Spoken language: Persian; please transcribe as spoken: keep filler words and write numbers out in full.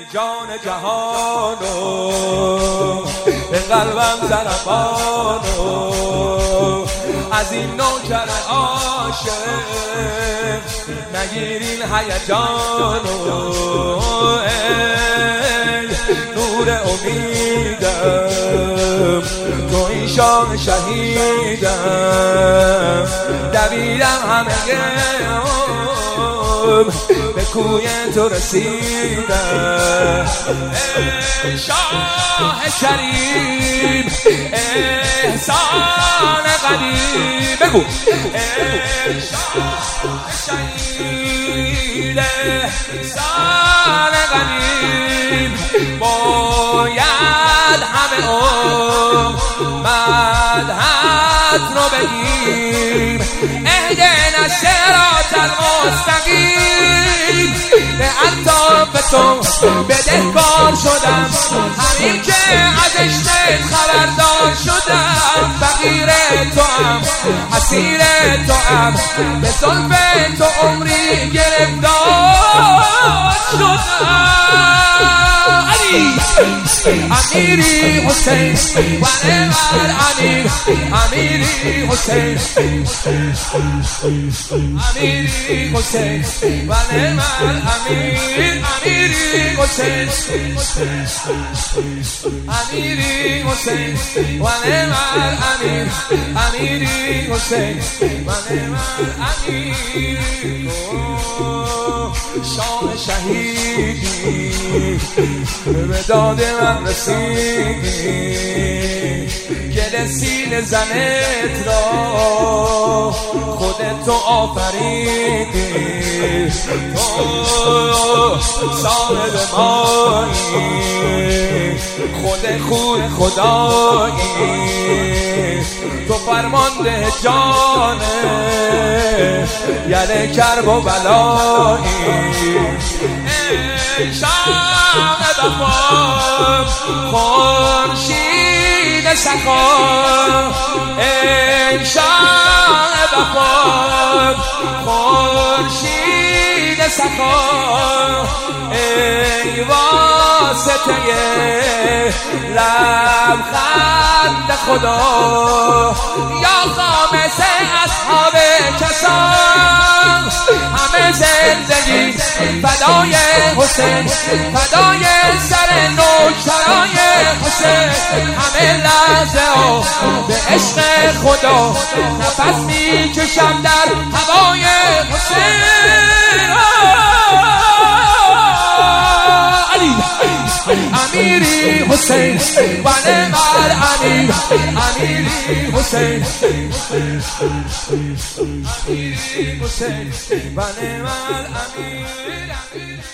جان جهانو به قلبم ضربانو از این نوکر عاشق نگیرین هیجانو ای نور امیدم تو این شام شهیدم دویدم همه به کوی تو رسیدم ای شاه کریم احسان قدیم بگو ای شاه شهید احسان قدیم باید همه عمر مدحت رو بگیم اهدنا الصراط المستقیم به اطراف تو بدهکار شدم همین که از عشقت خبردار شدم فقیر تو هم اسیر تو هم به زلف تو عمری گرفتار شدم امیری حسین و نعمت امیر امیری حسین امیری حسین و نعمت امیر امیری حسین امیری حسین و نعمت امیر امیری حسین و نعمت امیر شام شهیدی به داد من رسیدی گل سینه زنت را خودت تو آفریدی تو صاحب مایی خود خود خدایی تو فرمانده جانه یعنی کرب و بلایی ای شام وفا خورشید سخا ای شام وفا خورشید سخا ای واسطه لبخند خدا یا خامس اصحاب کسان همه زندگی فدای حسین فدای سر نوکرای حسین همه لحظه ها به عشق خدا نفس می کشم در هوای حسین امیری حسین و نعمت امیر امیری حسین امیری حسین و نعمت امیر